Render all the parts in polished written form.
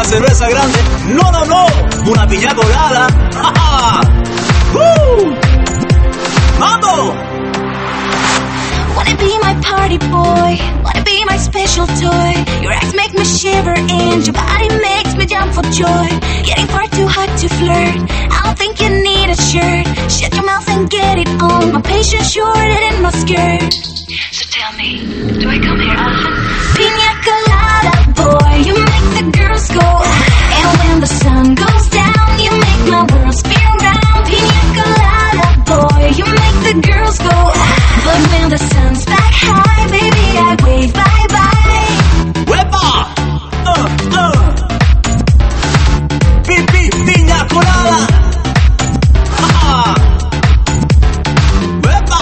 cerveza grande. No, no, no, una piña colada. ¡Ja, ja! ¡Vamos! Wanna be my party boy, wanna be my special toy. Your eyes make me shiver and your body makes me jump for joy. Getting far too hot to flirt, I don't think you need a shirt. Shut your mouth and get it on, my patience shorter than my skirt. So tell me, do I come here often? Pina colada boy, you make the girls go. And when the sun goes down, you make my world spin round. Pina colada boy, you make the girls go. But when the sun's back high, baby, I wave bye-bye. ¡Huepa! Piña colada. ¡Ja! ¡Huepa!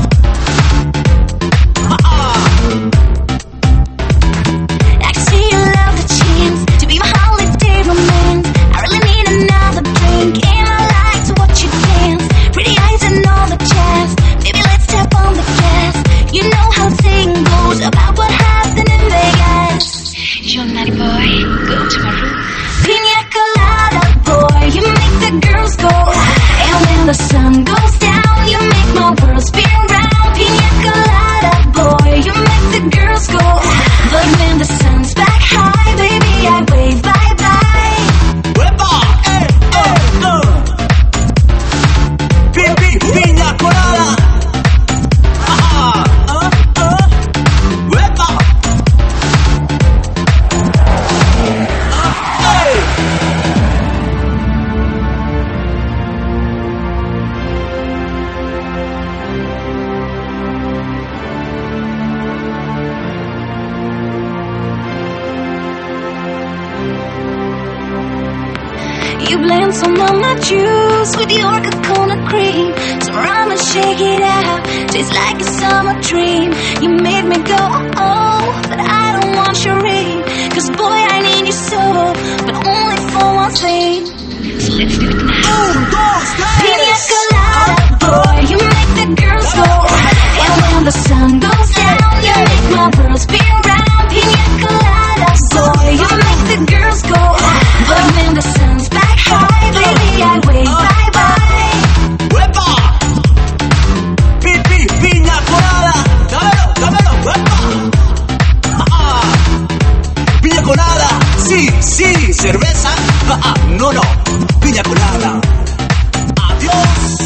I can see you love the chance to be my holiday romance. I really need another drink, and I like to watch you dance. Pretty eyes and all the jazz. Maybe let's step on the gas. You know how saying goes about what happened in Vegas. You're naughty boy, go to my room. Pina colada boy, you make the girls go. And when the sun goes down, you make my world spin round. Pina colada boy, you make the girls go. But when the sun's back high, baby, I wave bye-bye. ¡Huepa! Piña colada. ¡Huepa! You blend some of my juice with your coconut cream. Some rum and shake it out, tastes like a summer dream. You made me go, oh, but I don't want your ring. Cause boy, I need you so, but only for one thing. So let's do it now. Pina colada boy, you make the girls go. And when the sun goes down, you make my world spin round. Pina colada boy, you make the girls go. But when the sun's back high, baby, I wave bye-bye. ¡Huepa! Piña colada. Dámelo, huepa. Piña colada. Sí, cerveza. No, piña colada. Adiós.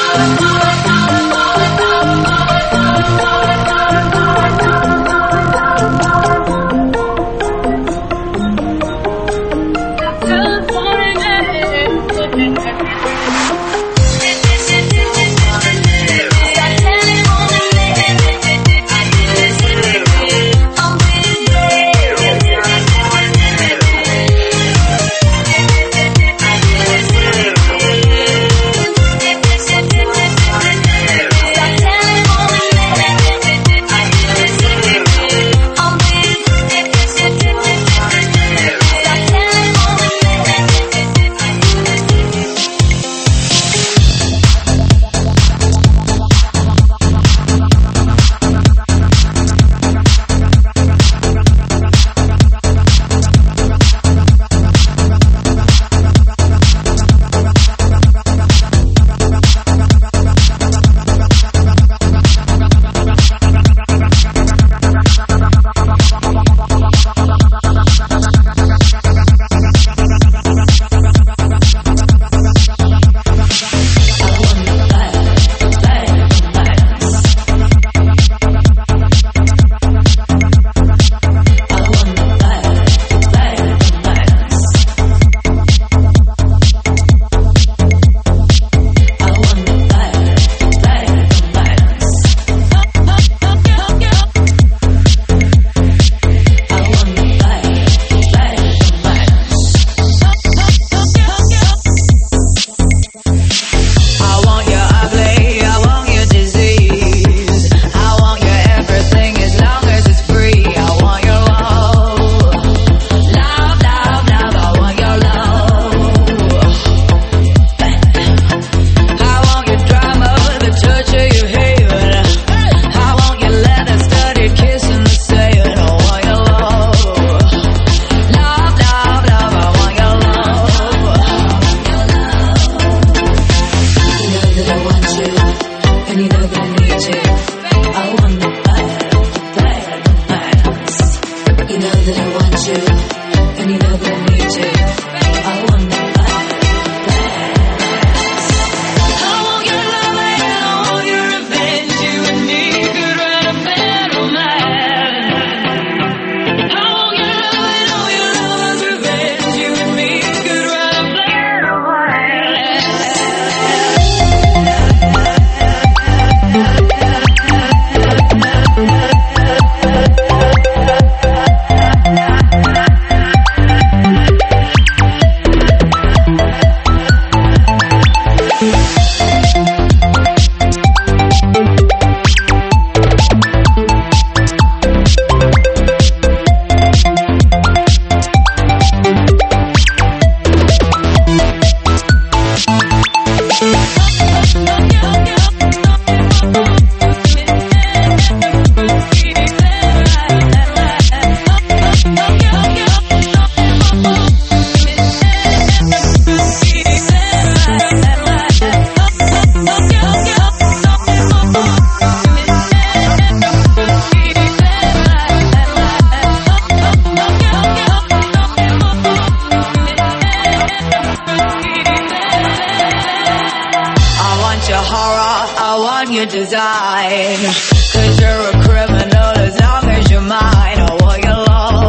your design. 'Cause you're a criminal as long as you're mine. I want your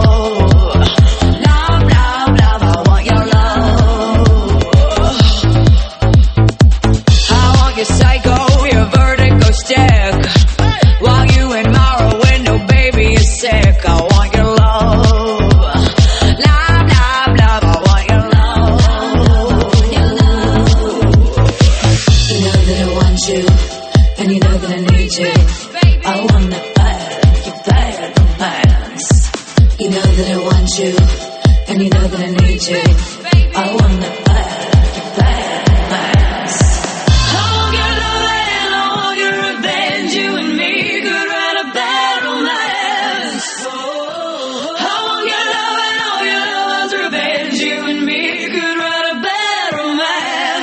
love. Love, love, love, I want your love. I want your psycho, your vertigo stick. While you in my window, baby, you're sick. I want your love. Love, love, love, I want your love. Your love. You know that I want you, and you know that I need you. I want that bad romance. You know that I want you, and you know that I need you. I want that bad romance. I want your love and I want your revenge. You and me could write a bad romance. I want your love and all your love's revenge. You and me could write a bad romance.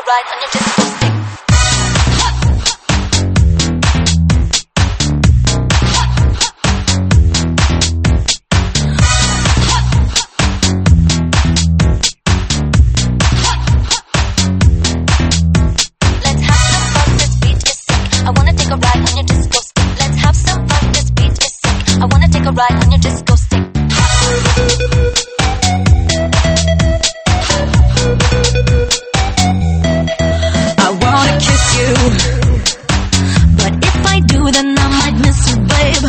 ride on your disco stick. Ride on your disco stick. I wanna kiss you, but if I do, then I might miss you, babe.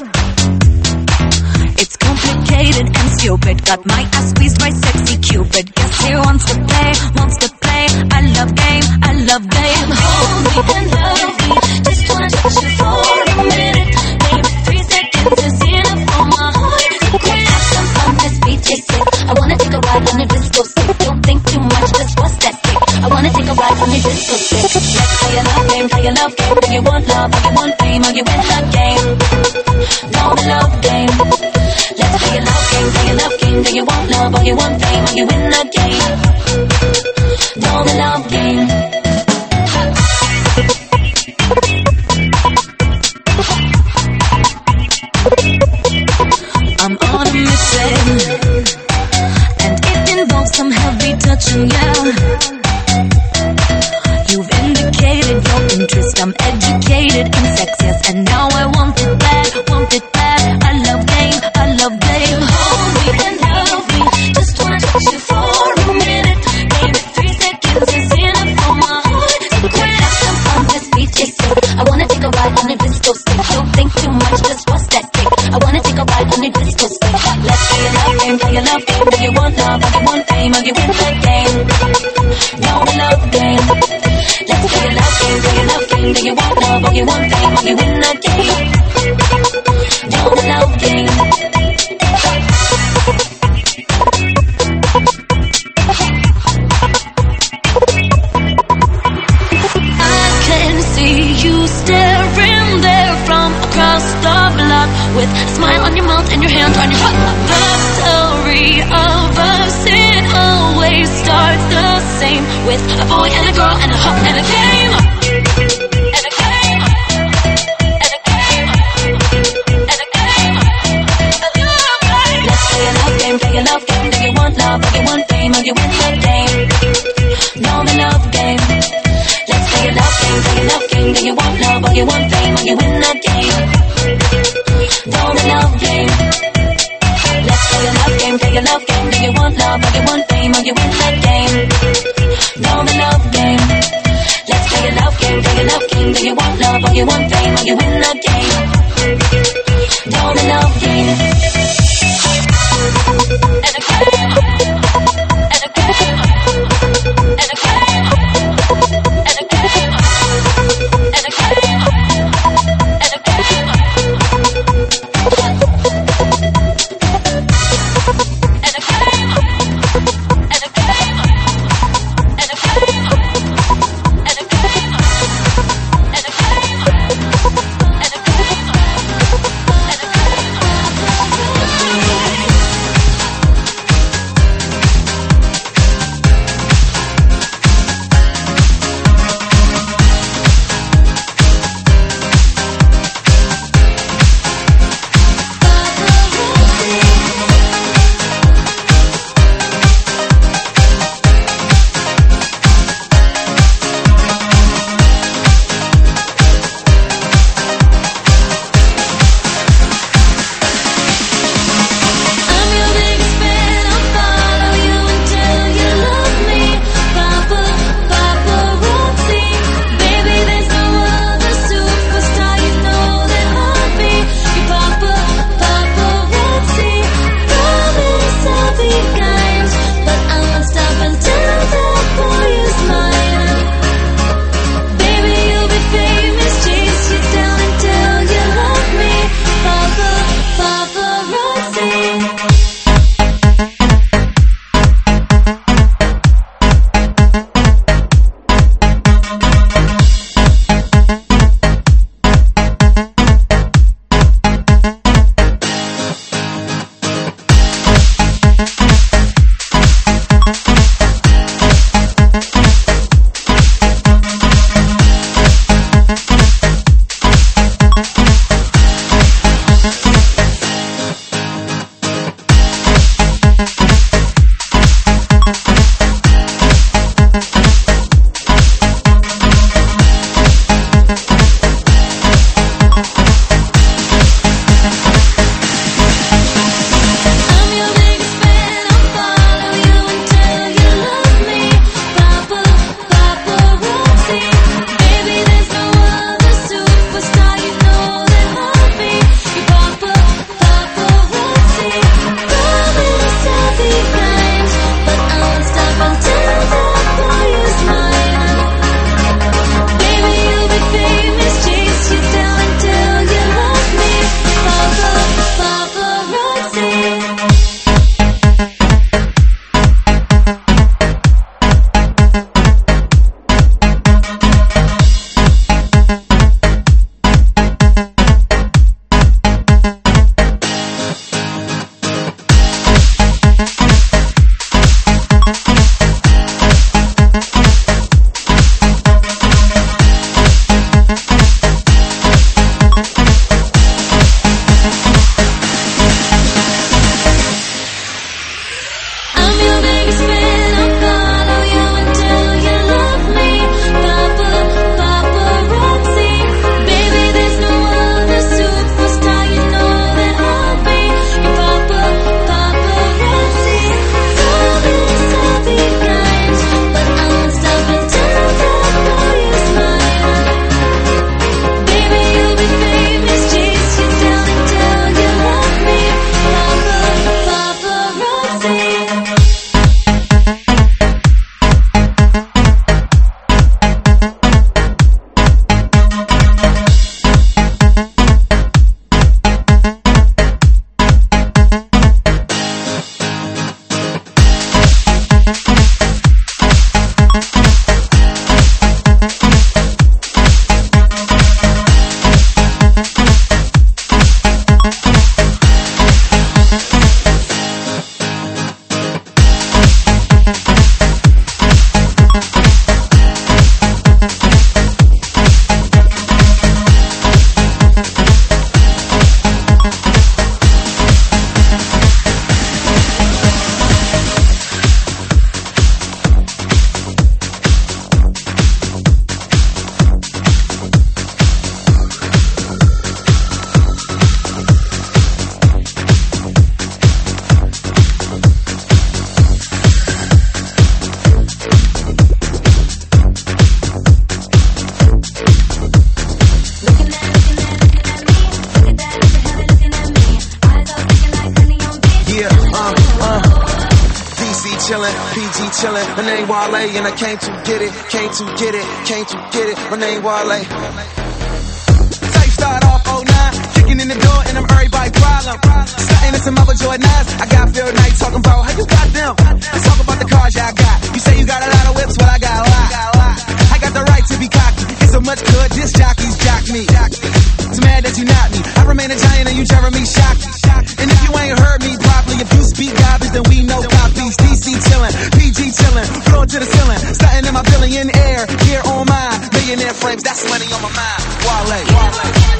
It's complicated and stupid. Got my ass squeezed by sexy Cupid. Guess he wants to play, wants to play. I love game, I love game. Hold me and love me, just wanna touch you for a minute. Maybe 3 seconds is enough for my heart. Have some fun, this beat is sick. I wanna take a ride on your disco stick. Don't think too much, just what's that stick? I wanna take a ride on your disco stick. Let's play a love game, play a love game. Do you want love, or you want fame, or you win the game? No, the love game. Let's play a love game, play a love game. Do you want love, or you want fame, or you win the game? No, the love game. I'm on a mission, and it involves some heavy touching, yeah. You've indicated your interest, I'm educated in sex, yes, and now I want it bad, want it bad. I love game, I love game. Hold me and love me, just wanna touch you for a minute. Maybe 3 seconds is enough for my heart. Have some fun, this beat is sick. I wanna take a ride on your disco stick. Don't think too much, just what's that stick? I wanna take a ride on your disco stick. Let's play a love game, play a love game. Do you want love, or you want fame, or you win the game? No, the love game. Let's play a love game, play a love game. Do you want love, or you want fame, or you win the game? No, the love game. I can see you staring there from across the block, with a smile on your mouth and your hands on your heart. The story of us, it always starts the same, with a boy and a girl and a hug and a game. And a game. And a game. And a game. Let's play a love game, play a love game. Do you want love, or you want fame, or you win the game? No, the love game. Let's play a love game, play a love game. Do you want love, or you want fame, or you win the game? No, the love game. Let's play a love game, play a love game. Do you want love, or you want fame, or you win the game? No, the love game. Let's play a love game, play a love game. Do you want love, or you want fame, or you win the game? No, the love game. And a game. And a game. And a game. And a game. And a game. And a game. And a game. PG chillin', my name Wale, and I came to get it, came to get it, came to get it, my name Wale. Tape start off 09, kicking in the door and I'm everybody problem. Starting in some other Jordans, I got Phil Knight talking about how you got them. Let's talk about the cars y'all got. You say you got a lot of whips, well I got a lot. I got the right to be cocky, it's so much good, this jockeys jock me. It's mad that you not me, I remain a giant and you Jeremy Shockey. And if you ain't heard me properly, if you speak garbage, then we know copies. DC chillin', PG chillin', floor to the ceiling, starting in my billionaire, here on mine, millionaire frames, that's money on my mind. Wale.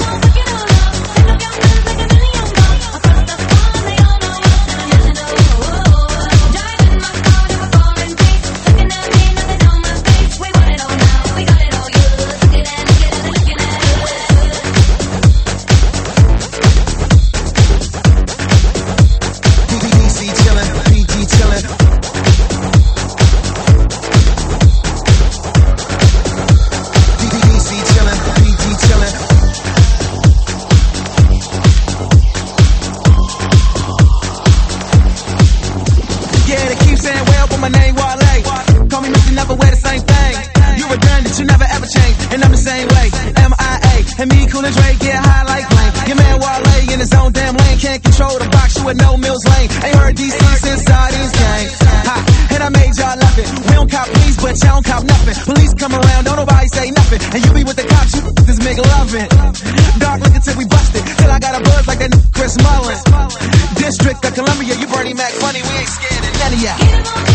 My name Wale, call me Mr. Never wear the same thing. You redundant, you never ever change, and I'm the same way. MIA, and me, Cool and Dre, get high like Blaine. Your man Wale in his own damn lane, can't control the box, you with no Mills Lane. Ain't heard DC since Sardines gang. Ha, and I made y'all love it. We don't cop police, but y'all don't cop nothing. Police come around, don't nobody say nothing, and you be with the cops, you this make loving. Dark looking till we busted, till I got a buzz like that Chris Mullin. District of Columbia, you Bernie Mac funny, we ain't scared of none of y'all.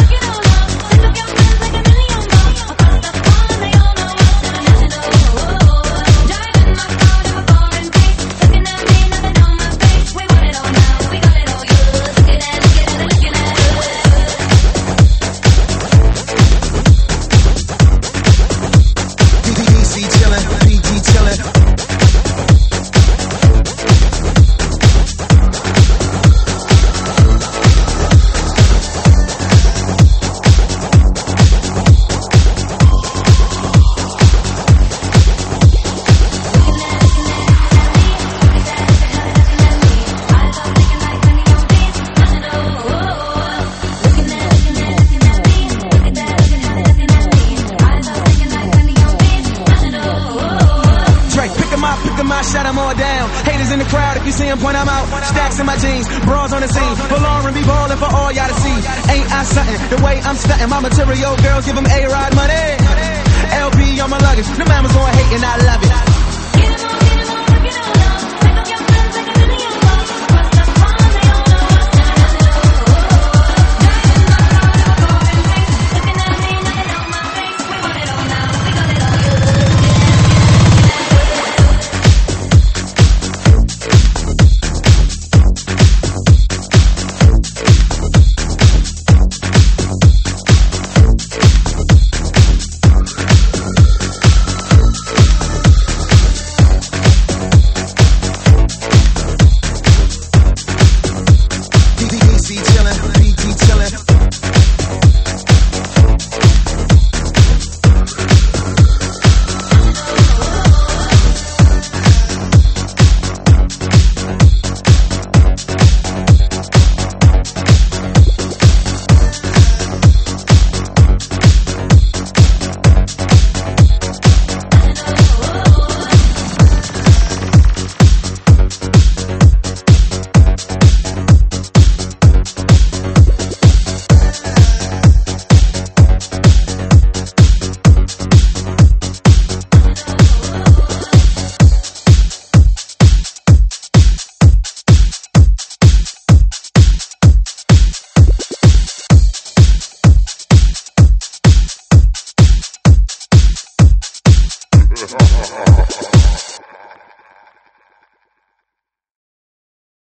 Shut them all down. Haters in the crowd, if you see them, point them out. Stacks in my jeans, bras on the scene. Pull on and be ballin' for all y'all to see. Ain't I stuntin'? The way I'm stuntin', my material girls give them A-Rod money. LP on my luggage, the mamas gon' hate and I love it.